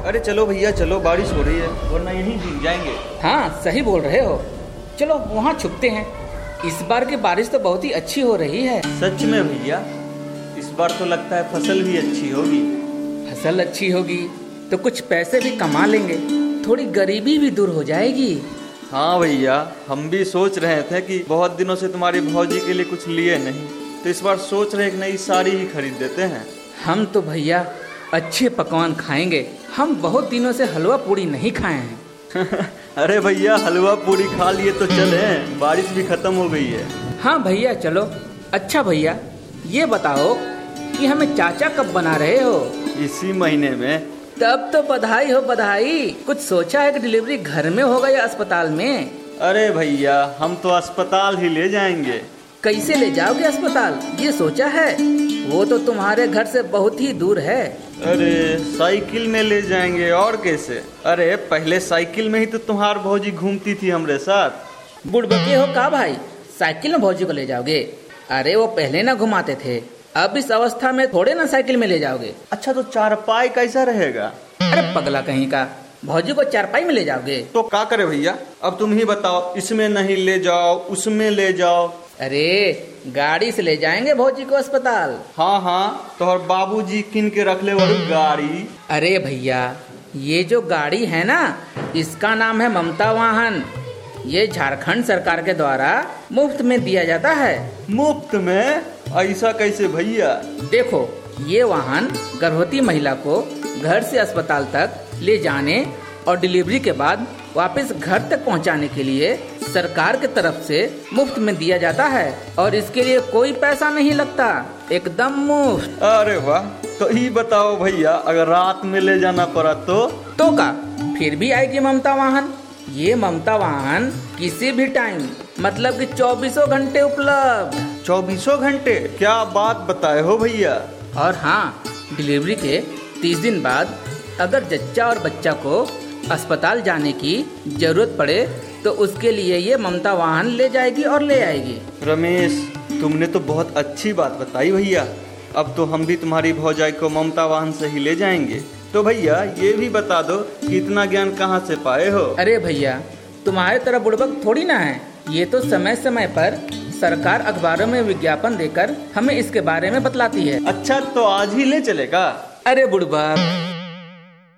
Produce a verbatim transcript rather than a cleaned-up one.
अरे चलो भैया चलो, बारिश हो रही है वरना यहीं भीग जाएंगे। हाँ सही बोल रहे हो, चलो वहाँ छुपते हैं। इस बार की बारिश तो बहुत ही अच्छी हो रही है। सच में भैया, इस बार तो लगता है फसल भी अच्छी होगी। फसल अच्छी होगी तो कुछ पैसे भी कमा लेंगे, थोड़ी गरीबी भी दूर हो जाएगी। हाँ भैया, हम भी सोच रहे थे कि बहुत दिनों से तुम्हारी भौजी के लिए कुछ लिए नहीं, तो इस बार सोच रहे एक नई साड़ी ही खरीद देते हैं। हम तो भैया अच्छे पकवान खाएंगे, हम बहुत दिनों से हलवा पूड़ी नहीं खाए हैं। अरे भैया, हलवा पूड़ी खा लिए तो चले, बारिश भी खत्म हो गई है। हाँ भैया चलो। अच्छा भैया ये बताओ कि हमें चाचा कब बना रहे हो? इसी महीने में। तब तो बधाई हो बधाई। कुछ सोचा है कि डिलीवरी घर में होगा या अस्पताल में? अरे भैया, हम तो अस्पताल ही ले जाएंगे। कैसे ले जाओगे अस्पताल, ये सोचा है? वो तो तुम्हारे घर से बहुत ही दूर है। अरे साइकिल में ले जाएंगे, और कैसे? अरे पहले साइकिल में ही तो तुम्हारी भौजी घूमती थी हमरे साथ। बुड़बके हो का भाई, साइकिल में भौजी को ले जाओगे? अरे वो पहले ना घुमाते थे, अब इस अवस्था में थोड़े ना साइकिल में ले जाओगे। अच्छा तो चारपाई कैसा रहेगा? अरे पगला कहीं का, भौजी को चारपाई में ले जाओगे? तो क्या करे भैया, अब तुम ही बताओ, इसमें नहीं ले जाओ उसमें ले जाओ। अरे गाड़ी से ले जाएंगे भौजी को अस्पताल। हाँ हाँ, तो और बाबूजी किन के रख ले वो गाड़ी। अरे भैया ये जो गाड़ी है ना, इसका नाम है ममता वाहन। ये झारखंड सरकार के द्वारा मुफ्त में दिया जाता है। मुफ्त में? ऐसा कैसे भैया? देखो, ये वाहन गर्भवती महिला को घर से अस्पताल तक ले जाने और डिलीवरी के बाद वापस घर तक पहुंचाने के लिए सरकार की तरफ से मुफ्त में दिया जाता है, और इसके लिए कोई पैसा नहीं लगता, एकदम मुफ्त। अरे वाह, तो ही बताओ भैया, अगर रात में ले जाना पड़ा तो? तो का फिर भी आएगी ममता वाहन। ये ममता वाहन किसी भी टाइम, मतलब कि चौबीसों घंटे उपलब्ध। चौबीसों घंटे? क्या बात बताए हो भैया। और हाँ, डिलीवरी के तीस दिन बाद अगर जच्चा और बच्चा को अस्पताल जाने की जरूरत पड़े तो उसके लिए ये ममता वाहन ले जाएगी और ले आएगी। रमेश, तुमने तो बहुत अच्छी बात बताई भैया। अब तो हम भी तुम्हारी भौजाई को ममता वाहन से ही ले जाएंगे। तो भैया ये भी बता दो कि इतना ज्ञान कहाँ से पाए हो? अरे भैया, तुम्हारे तरह बुड़बक थोड़ी ना है, ये तो समय समय पर सरकार अखबारों में विज्ञापन देकर हमें इसके बारे में बतलाती है। अच्छा तो आज ही ले चलेगा? अरे बुड़बक,